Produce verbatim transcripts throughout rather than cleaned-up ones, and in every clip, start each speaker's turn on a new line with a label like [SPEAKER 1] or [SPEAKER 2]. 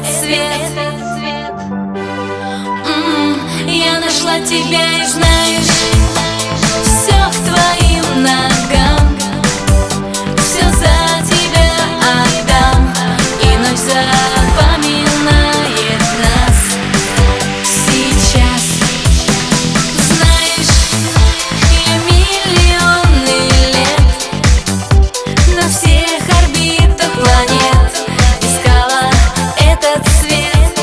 [SPEAKER 1] этот свет. М-м, я нашла тебя и знаешь, все к твоим ногам, все за тебя отдам, и ночь запоминает нас сейчас. Знаешь, я миллионы лет на всех орбитах планет искала этот свет.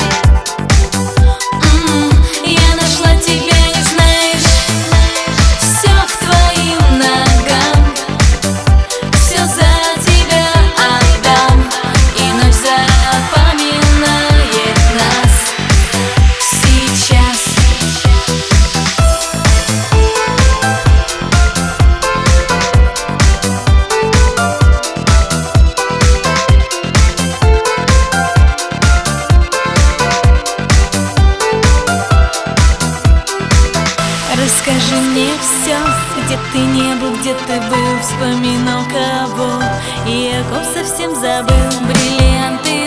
[SPEAKER 1] М-м, я нашла тебя и знаешь, все к твоим ногам, все за тебя отдам, и ночь запоминает нас сейчас. Расскажи мне все, где ты не был, где ты был, вспоминал кого, и о ком совсем забыл. Бриллианты